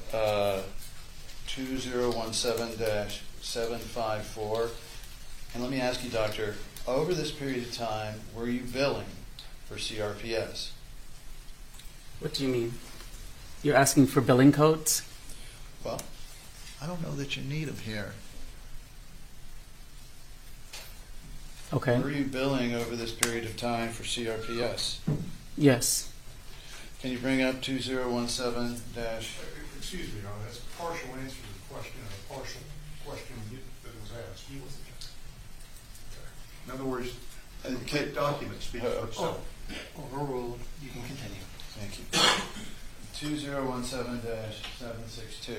2017-754? And let me ask you, Doctor, over this period of time, were you billing for CRPS? What do you mean? You're asking for billing codes? Well, I don't know that you need them here. Okay. Were you billing over this period of time for CRPS? Yes. Can you bring up 2017 Excuse me, Your Honor, that's a partial answer to the question, a partial question that was asked. In other words, the complete document speaks for itself. Overruled. You can continue. Thank you. 2017-762.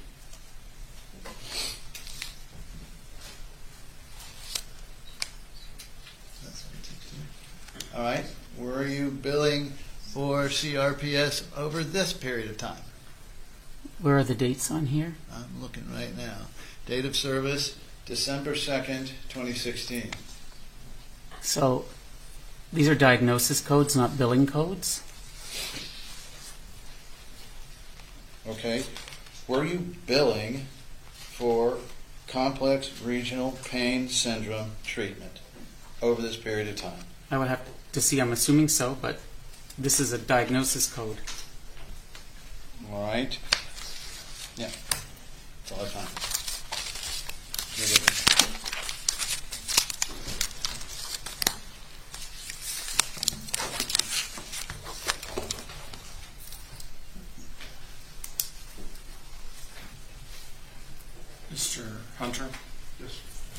All right. Were you billing for CRPS over this period of time? Where are the dates on here? I'm looking right now. Date of service, December 2nd, 2016. So these are diagnosis codes, not billing codes? Okay. Were you billing for complex regional pain syndrome treatment over this period of time? I would have to see. I'm assuming so, but this is a diagnosis code. All right. Yeah. That's all I have time. Mr. Hunter? Yes.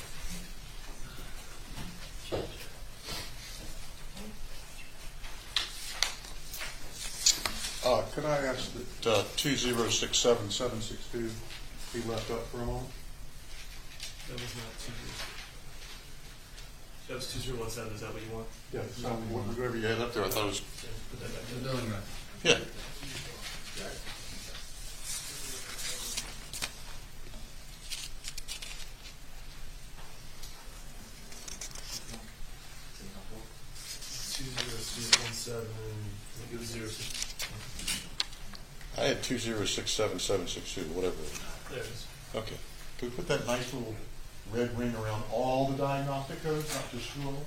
Could I ask that 2067-762 be left up for a moment? That was not 20. That was 2017. Is that what you want? Yeah, whatever you had up there, I thought it was. Put that back. The billing record. Yeah. I had 2067-762, whatever. There it is. Okay. Can we put that nice little red ring around all the diagnostic codes, not just two of them?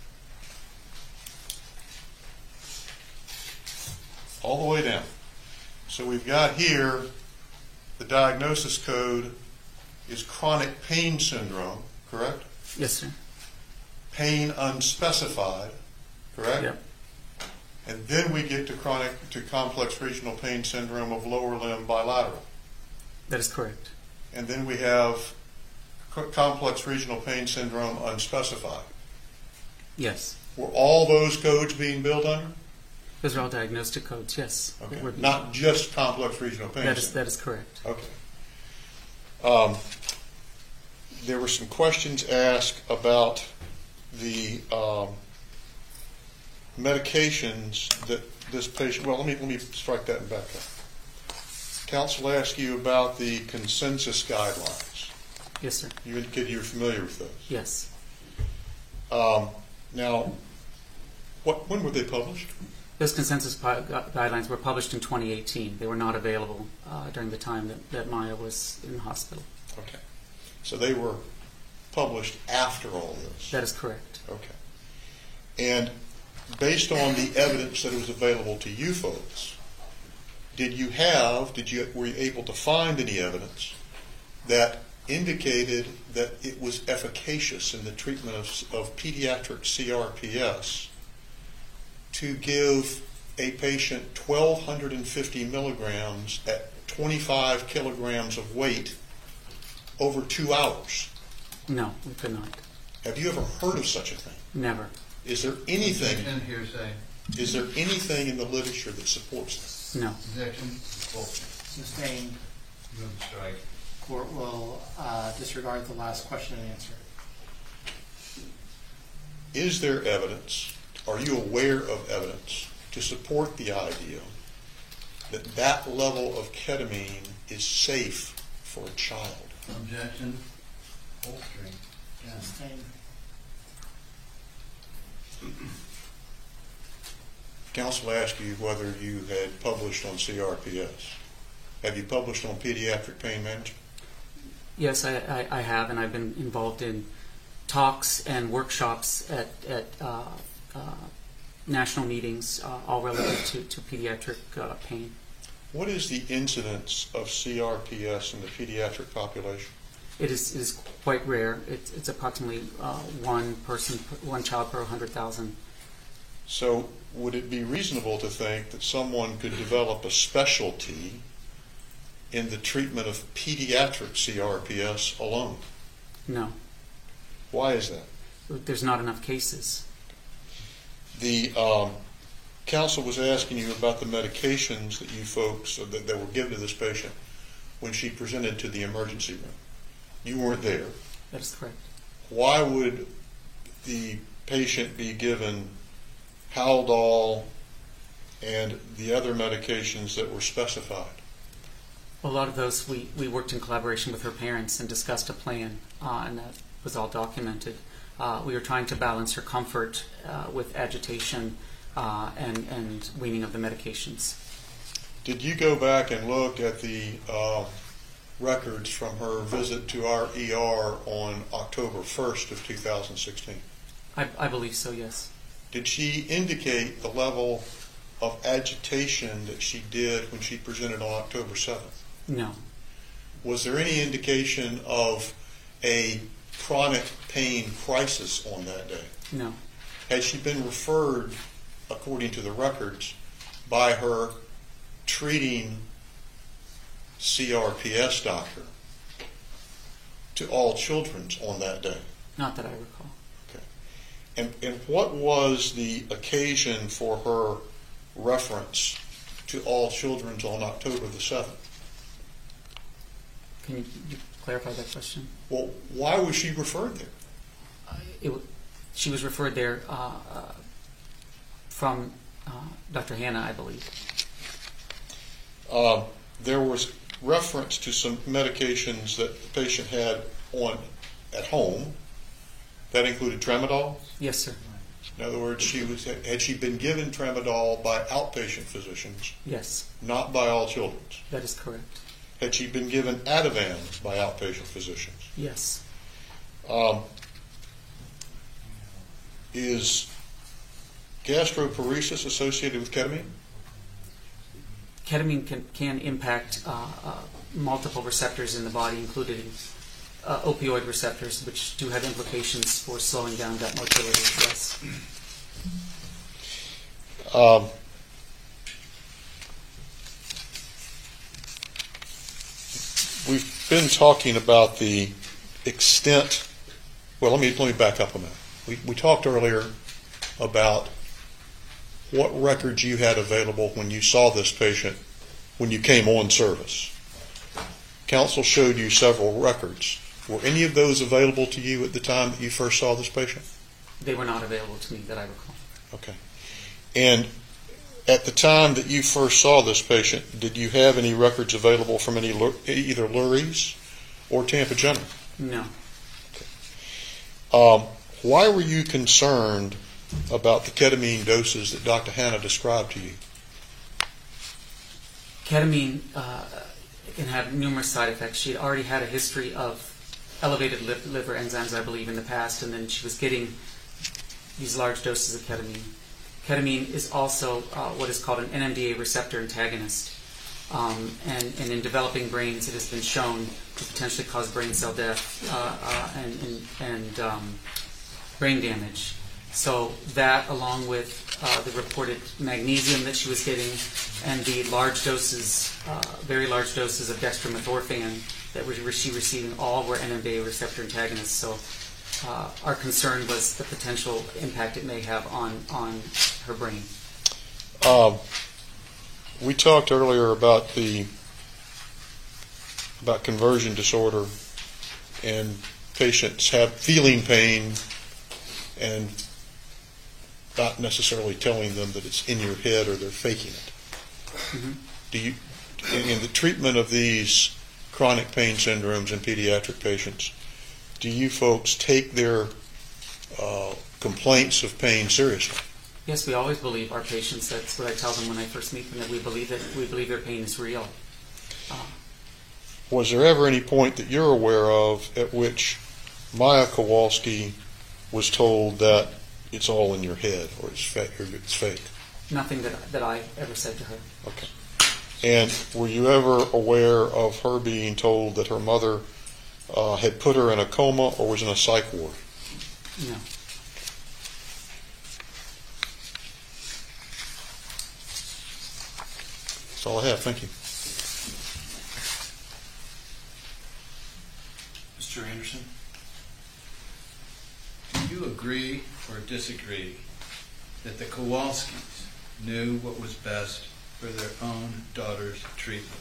All the way down. So we've got here the diagnosis code is chronic pain syndrome, correct? Yes, sir. Pain unspecified, correct? Yep. And then we get to complex regional pain syndrome of lower limb bilateral. That is correct. And then we have complex regional pain syndrome unspecified. Yes. Were all those codes being billed under? Those are all diagnostic codes, yes. Okay. We're- Not just complex regional pain That syndrome. is correct. Okay. There were some questions asked about the medications that this patient. Well, let me strike that and back up. Counsel asked you about the consensus guidelines. Yes, sir. You indicated you're familiar with those. Yes. Now, when were they published? Those consensus guidelines were published in 2018. They were not available during the time that Maya was in the hospital. Okay. So they were published after all this? That is correct. Okay. And based on the evidence that was available to you folks, were you able to find any evidence that indicated that it was efficacious in the treatment of pediatric CRPS to give a patient 1,250 milligrams at 25 kilograms of weight over 2 hours? No, we could not. Have you ever heard of such a thing? Never. Is there anything? Hearsay. Is there anything in the literature that supports this? No. Objection. Sustained. Move to strike. Court will disregard the last question and answer. Is there evidence, are you aware of evidence to support the idea that that level of ketamine is safe for a child? Objection. Holstering. Sustained. Counsel asked you whether you had published on CRPS. Have you published on pediatric pain management? Yes, I have, and I've been involved in talks and workshops at national meetings, all relative to pediatric pain. What is the incidence of CRPS in the pediatric population? It is quite rare. It's approximately one child per 100,000. So would it be reasonable to think that someone could develop a specialty in the treatment of pediatric CRPS alone? No. Why is that? There's not enough cases. The counsel was asking you about the medications that you folks that were given to this patient when she presented to the emergency room. You weren't there. That is correct. Why would the patient be given Haldol and the other medications that were specified? A lot of those we worked in collaboration with her parents and discussed a plan, and that was all documented. We were trying to balance her comfort with agitation and weaning of the medications. Did you go back and look at the records from her visit to our ER on October 1st of 2016? I believe so, yes. Did she indicate the level of agitation that she did when she presented on October 7th? No. Was there any indication of a chronic pain crisis on that day? No. Had she been referred, according to the records, by her treating CRPS doctor to All Children's on that day? Not that I recall. Okay. And what was the occasion for her reference to All Children's on October the 7th? Can you clarify that question? Well, why was she referred there? She was referred there from Dr. Hanna, I believe. There was reference to some medications that the patient had on at home. That included tramadol? Yes, sir. In other words, had she been given tramadol by outpatient physicians? Yes. Not by All Children's? That is correct. Had she been given Ativan by outpatient physicians? Yes. Is gastroparesis associated with ketamine? Ketamine can impact multiple receptors in the body, including opioid receptors, which do have implications for slowing down that motility. Yes. We've been talking about the extent. Well, let me back up a minute. We talked earlier about what records you had available when you saw this patient when you came on service. Counsel showed you several records. Were any of those available to you at the time that you first saw this patient? They were not available to me that I recall. Okay. And At the time that you first saw this patient, did you have any records available from either Lurie's or Tampa General? No. Why were you concerned about the ketamine doses that Dr. Hanna described to you? Ketamine can have numerous side effects. She had already had a history of elevated liver enzymes, I believe, in the past, and then she was getting these large doses of ketamine. Ketamine is also what is called an NMDA receptor antagonist, and in developing brains, it has been shown to potentially cause brain cell death and brain damage. So that, along with the reported magnesium that she was getting, and the large doses, very large doses of dextromethorphan that she receiving, all were NMDA receptor antagonists. So our concern was the potential impact it may have on her brain. We talked earlier about conversion disorder and patients feeling pain and not necessarily telling them that it's in your head or they're faking it. Mm-hmm. Do you, in the treatment of these chronic pain syndromes in pediatric patients, do you folks take their complaints of pain seriously? Yes, we always believe our patients. That's what I tell them when I first meet them, that we believe their pain is real. Was there ever any point that you're aware of at which Maya Kowalski was told that it's all in your head or it's fake? Nothing that I ever said to her. Okay. And were you ever aware of her being told that her mother had put her in a coma or was in a psych ward? No. That's all I have. Thank you. Mr. Anderson, do you agree or disagree that the Kowalskis knew what was best for their own daughter's treatment?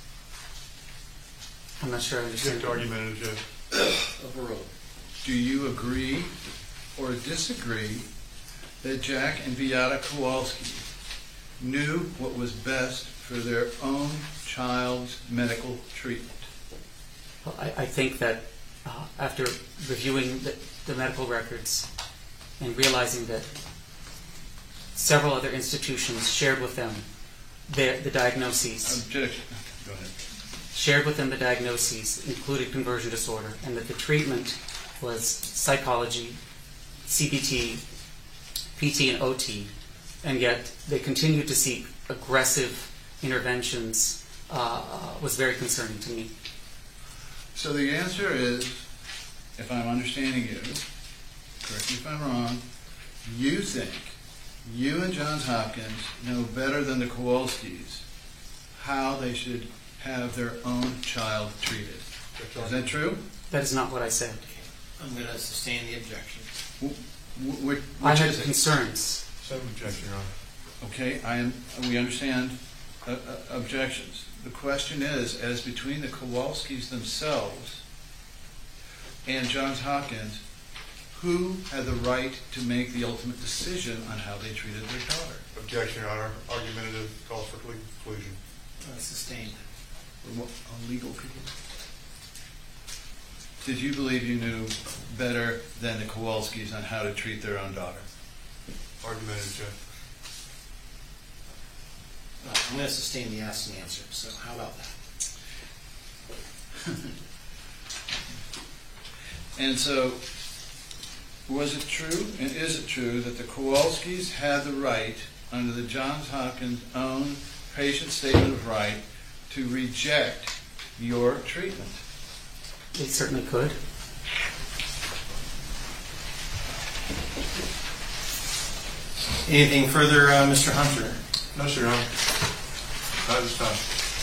I'm not sure I understand. The argument is Overruled. Do you agree or disagree that Jack and Beata Kowalski knew what was best for their own child's medical treatment? Well, I think that after reviewing the medical records and realizing that several other institutions shared with them the diagnoses. Objection. Go ahead. Shared with them the diagnoses, included conversion disorder, and that the treatment was psychology, CBT, PT, and OT, and yet they continued to seek aggressive interventions, was very concerning to me. So the answer is, if I'm understanding you, correct me if I'm wrong, you think you and Johns Hopkins know better than the Kowalskis how they should have their own child treated. Is that true? That is not what I said. I'm going to sustain the objection. Which I had is it? concerns. Same objection, Your Honor. Okay, we understand objections. The question is, as between the Kowalskis themselves and Johns Hopkins, who had the right to make the ultimate decision on how they treated their daughter? Objection, Your Honor. Argumentative calls for conclusion. Sustained. On legal people. Did you believe you knew better than the Kowalskis on how to treat their own daughter? Argumentative, Judge. I'm going to sustain the ask and answer. So how about that? And so, was it true, and is it true, that the Kowalskis had the right, under the Johns Hopkins' own patient statement of right, to reject your treatment? They certainly could. Anything further, Mr. Hunter? No, sir, Your Honor. Not this time.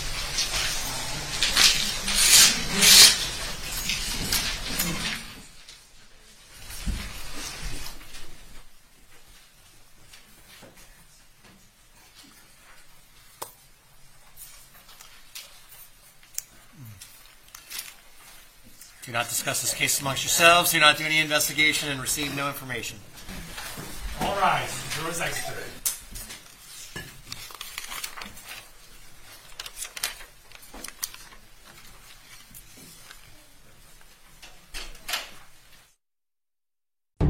Do not discuss this case amongst yourselves. Do not do any investigation and receive no information. All right, jurors exit.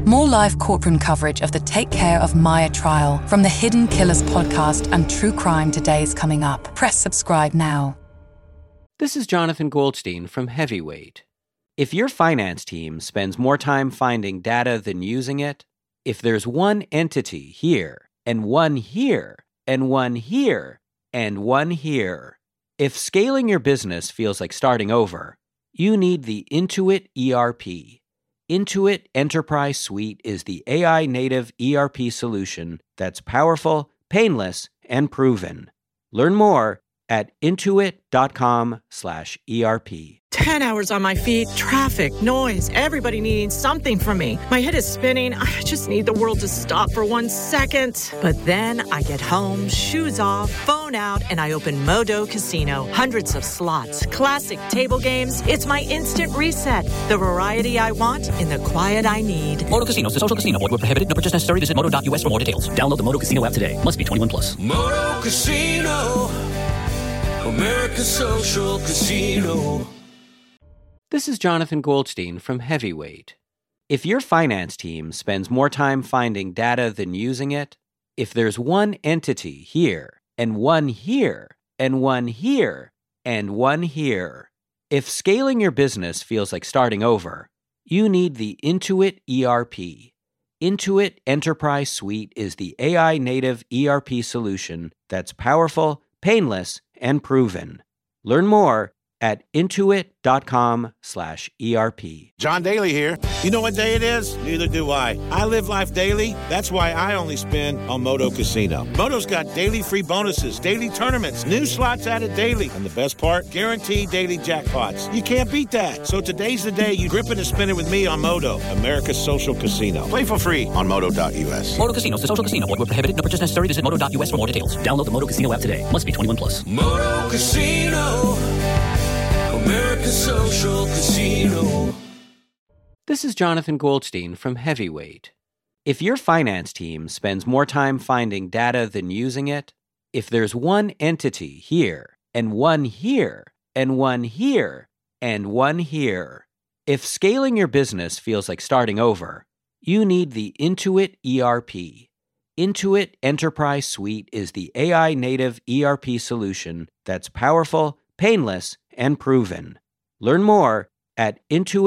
More live courtroom coverage of the Take Care of Maya trial from the Hidden Killers podcast and True Crime Today is coming up. Press subscribe now. This is Jonathan Goldstein from Heavyweight. If your finance team spends more time finding data than using it, if there's one entity here, and one here, and one here, and one here, if scaling your business feels like starting over, you need the Intuit ERP. Intuit Enterprise Suite is the AI-native ERP solution that's powerful, painless, and proven. Learn more at intuit.com/ERP. 10 hours on my feet, traffic, noise, everybody needing something from me. My head is spinning. I just need the world to stop for 1 second. But then I get home, shoes off, phone out, and I open Modo Casino. Hundreds of slots, classic table games. It's my instant reset. The variety I want in the quiet I need. Modo Casino is a social casino. Void where prohibited. No purchase necessary. Visit modo.us for more details. Download the Modo Casino app today. Must be 21 plus. Moto Casino, America's social casino. This is Jonathan Goldstein from Heavyweight. If your finance team spends more time finding data than using it, if there's one entity here, and one here, and one here, and one here, if scaling your business feels like starting over, you need the Intuit ERP. Intuit Enterprise Suite is the AI-native ERP solution that's powerful, painless, and proven. Learn more at intuit.com/ERP. John Daly here. You know what day it is? Neither do I. I live life daily. That's why I only spin on Modo Casino. Modo's got daily free bonuses, daily tournaments, new slots added daily. And the best part? Guaranteed daily jackpots. You can't beat that. So today's the day you grip it and spin it with me on Modo, America's social casino. Play for free on Modo.us. Modo Casino is a social casino. Void where prohibited. No purchase necessary. Visit modo.us for more details. Download the Modo Casino app today. Must be 21 plus. Moto Casino, America's social casino. This is Jonathan Goldstein from Heavyweight. If your finance team spends more time finding data than using it, if there's one entity here, and one here, and one here, and one here, if scaling your business feels like starting over, you need the Intuit ERP. Intuit Enterprise Suite is the AI-native ERP solution that's powerful, painless, and proven. Learn more at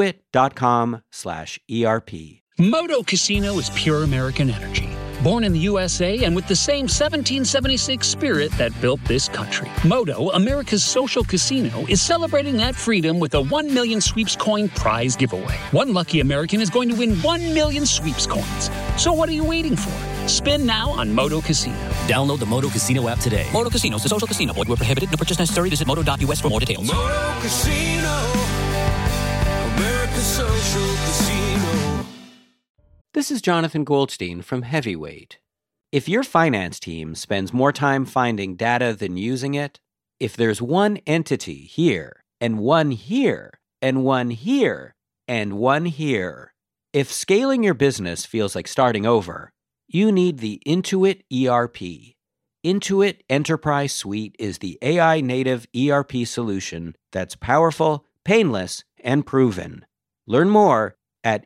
intuit.com/ERP. Modo Casino is pure American energy. Born in the USA and with the same 1776 spirit that built this country. Modo, America's social casino, is celebrating that freedom with a 1 million sweeps coin prize giveaway. One lucky American is going to win 1 million sweeps coins. So what are you waiting for? Spin now on Modo Casino. Download the Modo Casino app today. Modo Casino is a social casino. Void where prohibited. No purchase necessary. Visit modo.us for more details. Moto Casino, America's social casino. This is Jonathan Goldstein from Heavyweight. If your finance team spends more time finding data than using it, if there's one entity here, and one here, and one here, and one here, if scaling your business feels like starting over, you need the Intuit ERP. Intuit Enterprise Suite is the AI-native ERP solution that's powerful, painless, and proven. Learn more at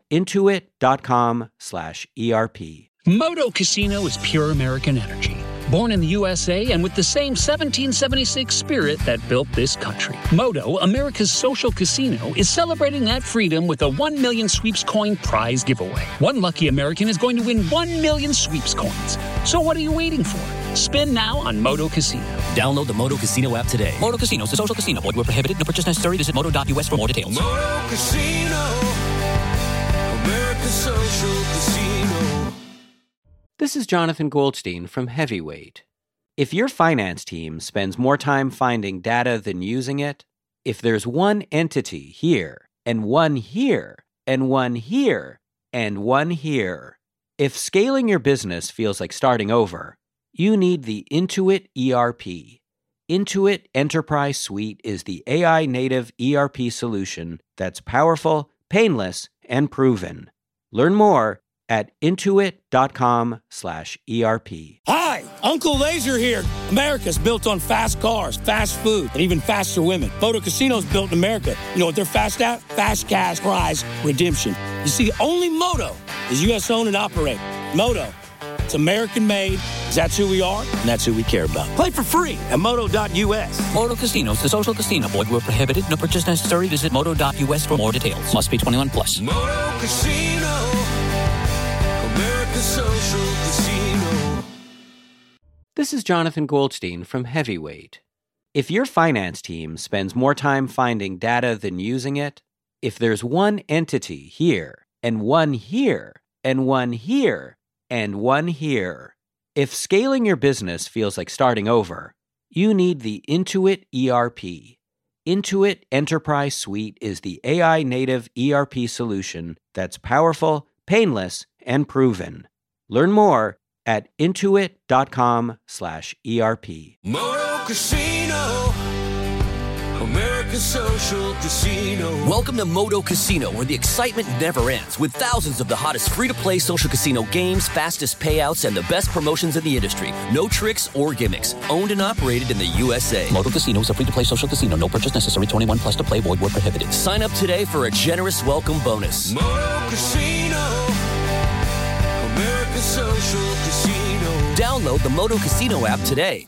intuit.com/ERP. Modo Casino is pure American energy. Born in the USA and with the same 1776 spirit that built this country. Modo, America's social casino, is celebrating that freedom with a 1 million sweeps coin prize giveaway. One lucky American is going to win 1 million sweeps coins. So what are you waiting for? Spin now on Modo Casino. Download the Modo Casino app today. Modo Casino is a social casino. Void where prohibited. No purchase necessary. Visit modo.us for more details. Moto Casino, America's social casino. This is Jonathan Goldstein from Heavyweight. If your finance team spends more time finding data than using it, if there's one entity here, and one here, and one here, and one here, if scaling your business feels like starting over, you need the Intuit ERP. Intuit Enterprise Suite is the AI-native ERP solution that's powerful, painless, and proven. Learn more at intuit.com/ERP. Hi, Uncle Laser here. America's built on fast cars, fast food, and even faster women. Moto Casino's built in America. You know what they're fast at? Fast cash prize redemption. You see, only Moto is U.S. owned and operated. Moto, it's American made. That's who we are, and that's who we care about. Play for free at moto.us. Moto Casinos, the social casino. Void where prohibited. No purchase necessary. Visit moto.us for more details. Must be 21 plus. Moto Casino, America's social casino. This is Jonathan Goldstein from Heavyweight. If your finance team spends more time finding data than using it, if there's one entity here, and one here, and one here, and one here, if scaling your business feels like starting over, you need the Intuit ERP. Intuit Enterprise Suite is the AI-native ERP solution that's powerful, painless, and proven. Learn more at intuit.com/ERP. Moto Casino, America's social casino. Welcome to Moto Casino, where the excitement never ends, with thousands of the hottest free-to-play social casino games, fastest payouts, and the best promotions in the industry. No tricks or gimmicks. Owned and operated in the USA. Moto Casino is a free-to-play social casino. No purchase necessary. 21 plus to play. Void where prohibited. Sign up today for a generous welcome bonus. Moto Casino, America's social casino. Download the Moto Casino app today.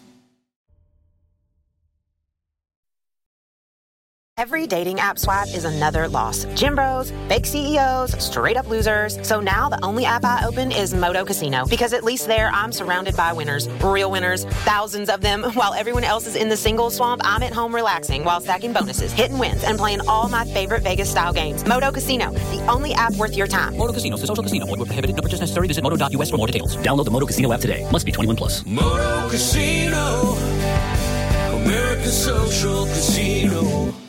Every dating app swipe is another loss. Gym bros, fake CEOs, straight up losers. So now the only app I open is Moto Casino, because at least there I'm surrounded by winners, real winners, thousands of them. While everyone else is in the single swamp, I'm at home relaxing while stacking bonuses, hitting wins, and playing all my favorite Vegas style games. Moto Casino, the only app worth your time. Moto Casino is a social casino. Void where prohibited. No purchase necessary. Visit moto.us for more details. Download the Moto Casino app today. Must be 21 plus. Moto Casino, America's social casino.